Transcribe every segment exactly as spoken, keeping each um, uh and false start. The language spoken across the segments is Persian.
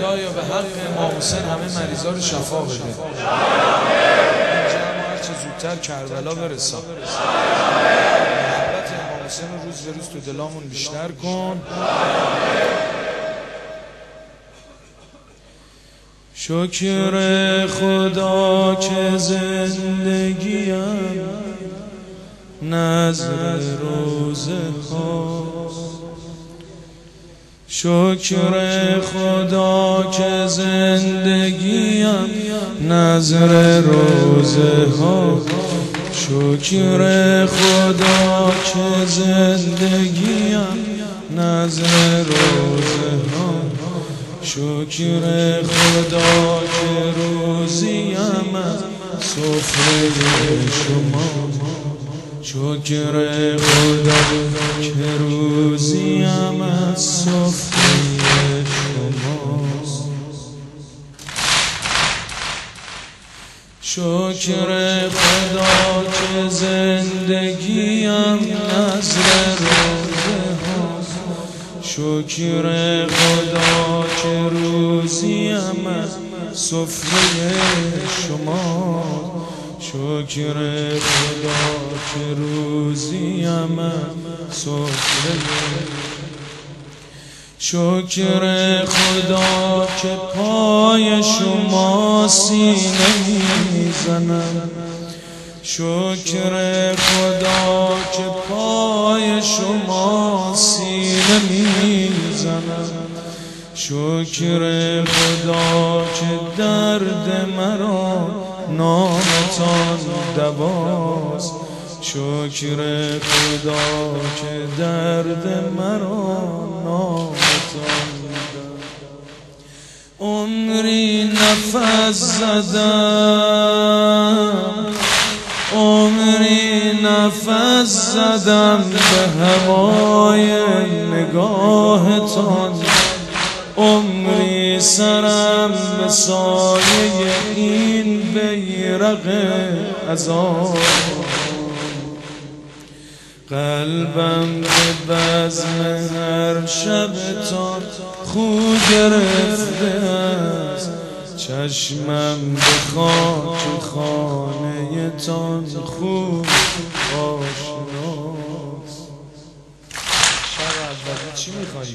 خدایا به حق امام حسین همه مریضا رو شفا بده. اینجا هر چه زودتر کربلا برسان. محبت امام حسین رو روز به روز تو دلامون بیشتر کن. شکر خدا که زندگیم نظر روزه ها، شکر خدا که زندگیم نظر روزه ها، شکر خدا که زندگیم نظر روزه ها، شکر خدا که روزیم سفره شما، شکر خدا که روزیم سفره شماست. شکر خدا که زندگیم نظر روزه هاست، شکر خدا که روزیم سفره شماست، شکر خدا که روزیم سفره، شکر خدا که پای شما سینه میزنم، شکر خدا که پای شما سینه میزنم، شکر خدا که درد مرا نامتان دواست، شکر خدا که درد مرا نامتان دواست. عمری نفس زدم، عمری نفس زدم به هوای نگاهتان، عمری سرم به سایه این بیرق عذاب، قلبم به بزم هر شبتان خو گرفته است، چشمم به خاک خانه تان خوب آشناست. شب اول چی میخوایی؟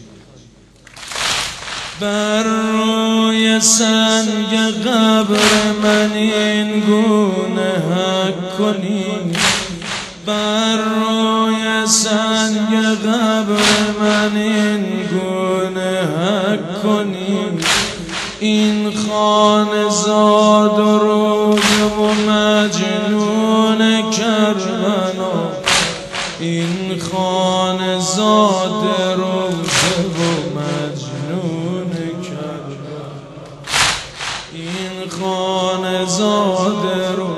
بر روی سنگ قبر من این گونه حک کنی، بر روی سنگ قبر من این گونه حک کنی، این خانزاد و روزه و مجنون کربلا، این خانزاد روزه و مجنون کربلا، این خانزاد روزه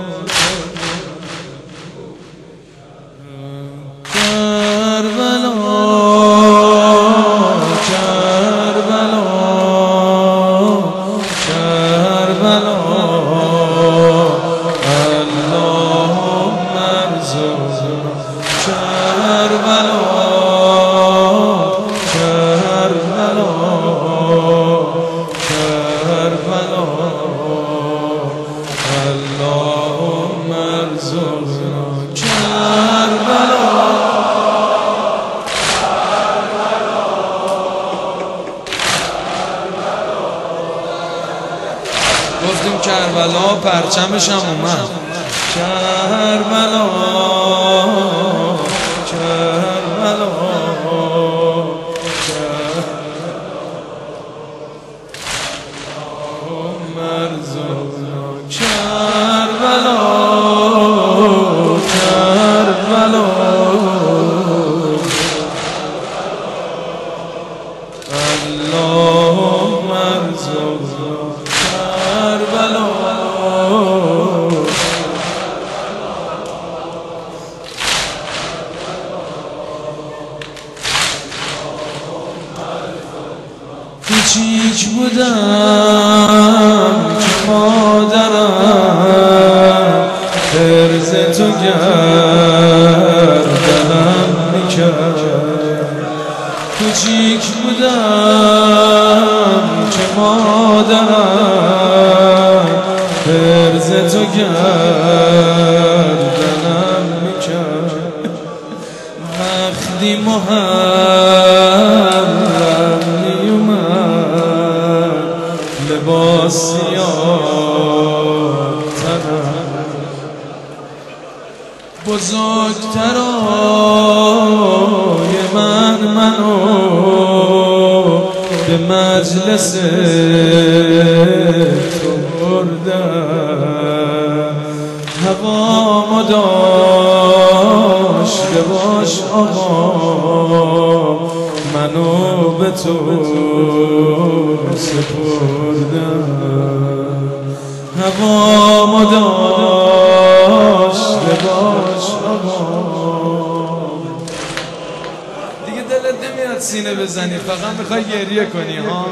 گفتیم کربلا پرچمش هم اومد. کربلا کربلا مرزونا کربلا کربلا اللهم ارزقنا کربلا. کوچیک بودم که مادرم فرز تو گردنم میکرد، کوچیک بودم که مادرم فرز تو گردنم میکرد وقتی محرم نیومد لباس سیاه تنم بزرگترای من منو به مجلس تو بردن هوامو داشته باش آقا منو به تو سپردن هوامو داشته باش آقا دیگه دلت نمیاد سینه بزنی فقط میخوای گریه کنی ها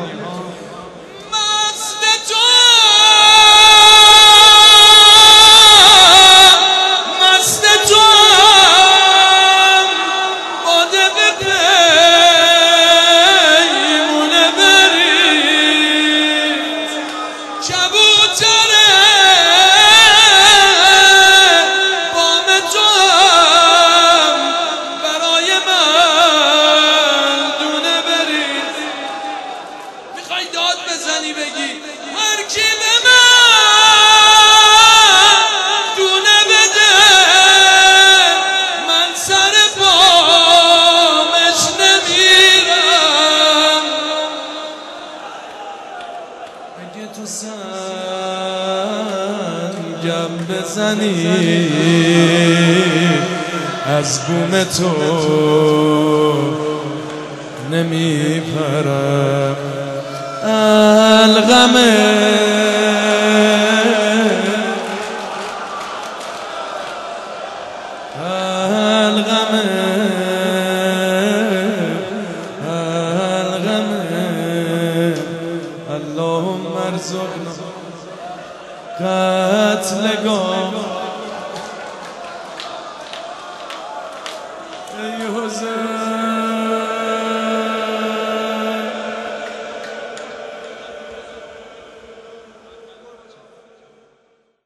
بگی هر کی به من دونه بده من سر پامش نمیرم اگه تو سنگم بزنی از بوم تو نمیپرم الغم الغم الغم اللهم ارزقنا قتل گام